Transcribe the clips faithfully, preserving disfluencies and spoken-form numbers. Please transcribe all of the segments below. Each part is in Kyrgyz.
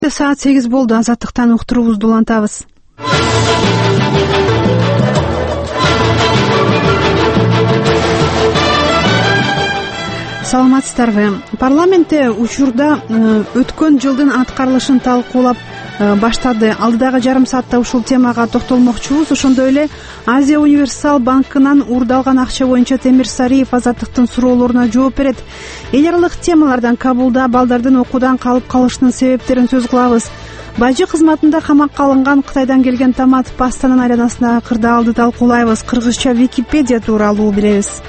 Саат сегиз болду. Азаттыктан уктуруубузду улантабыз. Саламатсыздарбы? Парламентте учурда өткөн жылдын аткарылышын талкуулап баштады. Алдыдагы жарым саатта ушул темага токтолмокчубуз. Ошондой эле Азия универсал банкынан уурдалган акча боюнча Темир Сариев Азаттыктын суроолоруна жооп берет. Эл аралык темалардан Кабулда балдардын окуудан калып калышынын себептерин сөз кылабыз. Бажы кызматында камакка алынган Кытайдан келген Томат пастанын айланасындагы кырдаалды талкуулайбыз. Кыргызча Википедия тууралуу билебиз.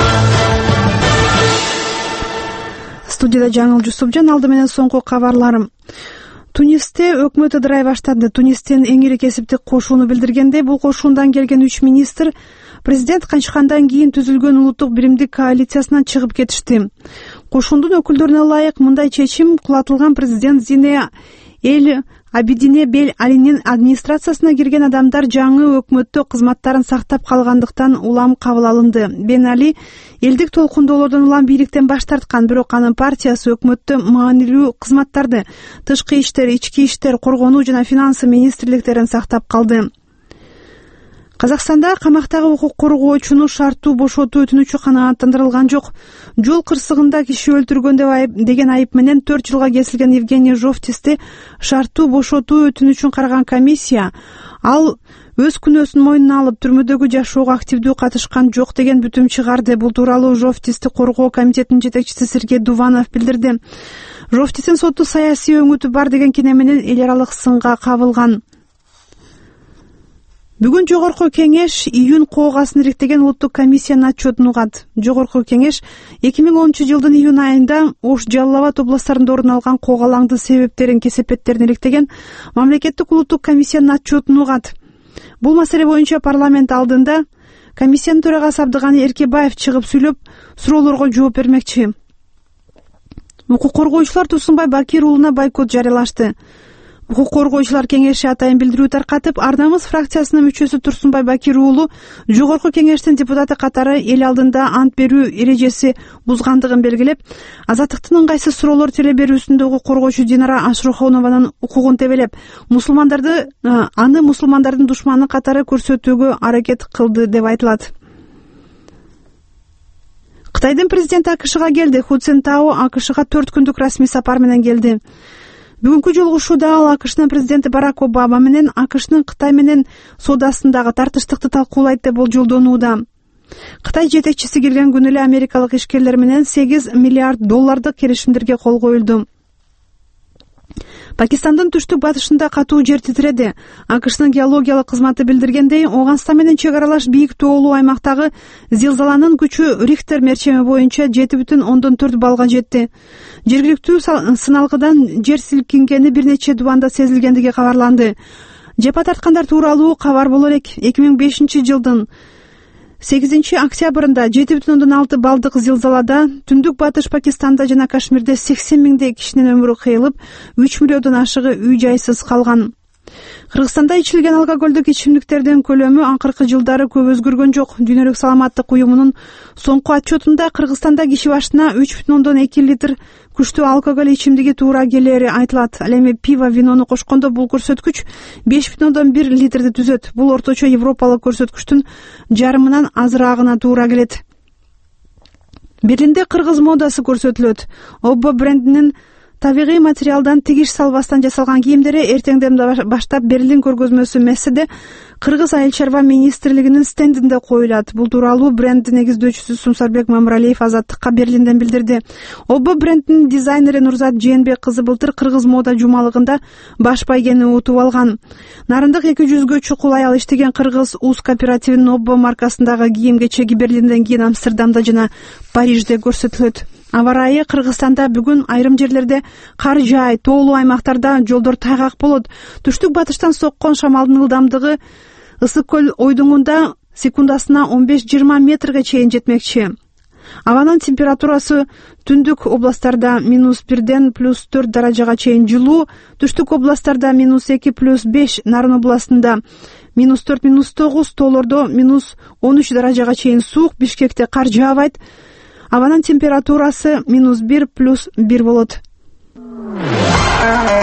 Студияда Жаңыл Жусупжан, алды менен соңку кабарларым. Тунисте өкмөт ыдырай баштады. Тунистин эң ири кесиптик кошууну билдиргенде, бул кошуундан келген үч министр президент качкандан кийин түзүлгөн улуттук биримдик коалициясынан чыгып кетишти. Кошуундун өкүлдөрүнө ылайык мындай чечим кулатылган президент Зине Эл Абидине Бел Алинин администрациясына кирген адамдар жаңы өкмөттө кызматтарын сактап калгандыктан улам кабыл алынды. Бен Али элдик толкундоолордон улам бийликтен баш тарткан, бирок анын партиясы өкмөттө маанилүү кызматтарды, тышкы иштер, ички иштер, коргонуу жана финансы министрликтерин сактап калды. Казакстанда камактагы укук коргоочуну шарттуу бошотуу өтүнүчү канааттандырылган жок. Жол кырсыгында киши өлтүргөн деп айып деген айып менен төрт жылга кесилген Евгений Жовтисти шарттуу бошотуу өтүнүчүн караган комиссия ал өз күнөөсүн мойнуна алып түрмөдөгү жашоого активдүү катышкан жок деген бүтүм чыгарды. Бул тууралуу Жовтисти коргоо комитетинин жетекчиси Сергей Дуванов билдирди. Жовтистин соту саясий өңүтү бар деген кине менен эл аралык сынга кабылган. Бүгүн Жогорку кеңеш июнь коогасын ириктеген улуттук комиссиянын отчетун угат. Жогорку кеңеш эки миң онунчу жылдын июнь айында Ош, Жалал Абад областарында орун алган коогалаңдын себептерин, кесепеттерин ириктеген мамлекеттик улуттук комиссиянын отчетун угат. Бул маселе боюнча парламент алдында комиссиянын төрагасы Абдыганы Эркебаев чыгып сүйлөп, суроолорго жооп бермекчи. Укук коргоочулар Турсунбай Бакир уулуна бойкот жарыялашты. Укук коргоочулар кеңеши атайын билдирүү таркатып, Ар намыс фракциясынын мүчөсү Турсунбай Бакир уулу Жогорку кеңештин депутаты катары эл алдында ант берүү эрежеси бузгандыгын белгилеп, Азаттыктын ыңгайсыз суроолор теле берүүсүндө укук коргоочу Динара Ашрохонованын укугун тебелеп, мусулмандарды аны мусулмандардын душманы катары көрсөтүүгө аракет кылды деп айтылат. Кытайдын президенти АКШга келди. Ху Цинтао АКШга төрт күндүк расмий сапар менен келди. Бүгүнкү жолугушууда ал АКШнын президенти Барак Обама менен АКШнын Кытай менен соодасындагы тартыштыкты талкуулайт деп болжолдонууда. Кытай жетекчиси келген күнү эле америкалык ишкерлер менен сегиз миллиард доллардык келишимдерге кол коюлду. Пакистандын түштүк батышында катуу жер титиреди. АКШнын геологиялык кызматы билдиргендей, Ооганстан менен чек аралаш бийик тоолуу аймактагы зилзаланын күчү Рихтер мерчеми боюнча жети бүтүн ондон төрт баллга жетти. Жергиликтүү сыналгыдан жер силкингени бир нече дубанда сезилгендиги кабарланды. Жапа тарткандар тууралуу кабар боло элек. эки миң бешинчи жылдын сегизинчи октябрында жети бүтүн ондон алты баллдык зилзалада түндүк батыш Пакистанда жана Кашмирде сексен миңдей кишинин өмүрү кыйылып, үч миллиондон ашыгы үй жайсыз калган. Кыргызстанда ичилген алкоголдук ичимдиктердин көлөмү акыркы жылдары көп өзгөргөн жок. Дүйнөлүк саламаттык уюмунун соңку отчетунда Кыргызстанда киши башына үч бүтүн ондон эки литр күчтүү алкоголь ичимдиги туура келери айтылат. Ал эми пиво, винону кошкондо бул көрсөткүч беш бүтүн ондон бир литрди түзөт. Бул орточо европалык көрсөткүчтүн жарымынан азыраагына туура келет. Берлинде кыргыз модасы көрсөтүлөт. Оббо брендинин табигый материалдан тигиш салбастан жасалган кийимдери эртеңден баштап Берлин көргөзмөсү Месседе Кыргыз айыл чарба министрлигинин стендинде коюлат. Бул тууралуу бренддин негиздөөчүсү Сумсарбек Мамыралиев Азаттыкка Берлинден билдирди. Обо брендинин дизайнери Нурзат Жээнбек кызы былтыр Кыргыз мода жумалыгында баш байгени утуп алган. Нарындык эки жүзгө чукул аял иштеген Кыргыз Уз кооперативинин Обо маркасындагы кийим кечеги Берлинден кийин Амстердамда жана Парижде көрсөтүлөт. Аба ырайы Кыргызстанда бүгүн айрым жерлерде кар жаай, тоолуу аймактарда жолдор тайгак болот. Түштүк батыштан соккон шамалдын ылдамдыгы Ысык көл ойдуңунда секундасына он беш жыйырма метрге чейин жетмекчи. Абанын температурасы түндүк областтарда минус бирден плюс төрт даражага чейин жылуу, түштүк областтарда минус эки плюс беш, Нарын областында минус төрт минус тогуз, тоолордо минус он үч даражага чейин суук, Бишкекте кар жаабайт. Абанын температурасы минус бир плюс бир болот.